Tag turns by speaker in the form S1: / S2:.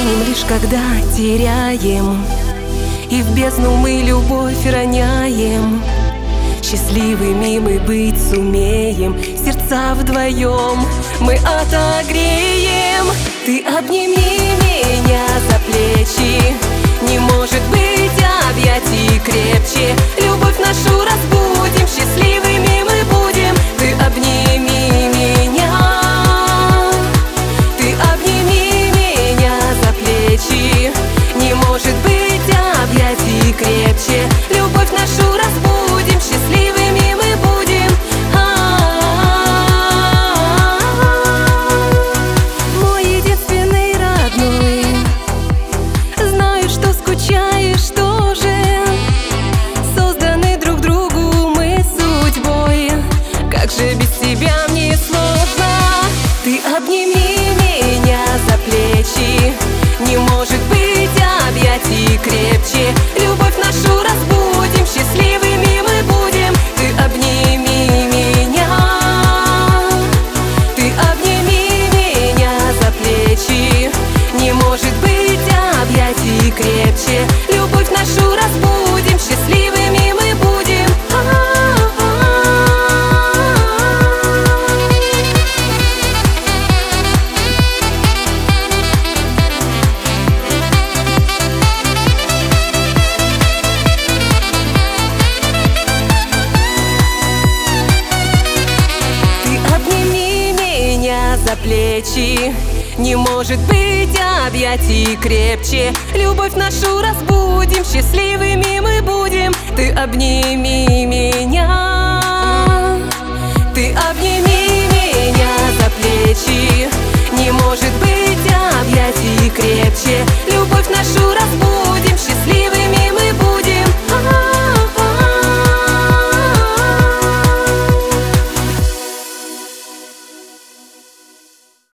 S1: ценим лишь когда теряем, и в бездну мы любовь роняем. Счастливыми мы быть сумеем, сердца вдвоем мы отогреем. Ты обними меня за плечи, не может быть объятий крепче. Любовь нашу разбудим, счастливыми мы будем. Ты обними меня, ты обними меня за плечи, не может быть объятий крепче. Любовь нашу разбудим, счастливыми мы будем. Мой единственный родной, знаю, что скучаешь тоже. Созданы друг другу мы судьбой, как же без тебя мне сложно. Ты обними меня за плечи, не может быть объятий крепче. Любовь нашу разбудим, счастливыми мы будем. Ты обними меня, ты обними меня за плечи, не может быть объятий крепче. Любовь нашу разбудим, счастливыми мы будем. За плечи, не может быть объятий крепче. Любовь нашу разбудим, счастливыми мы будем. Ты обними меня, ты обними меня за плечи, не может быть объятий крепче. Любовь нашу разбудим.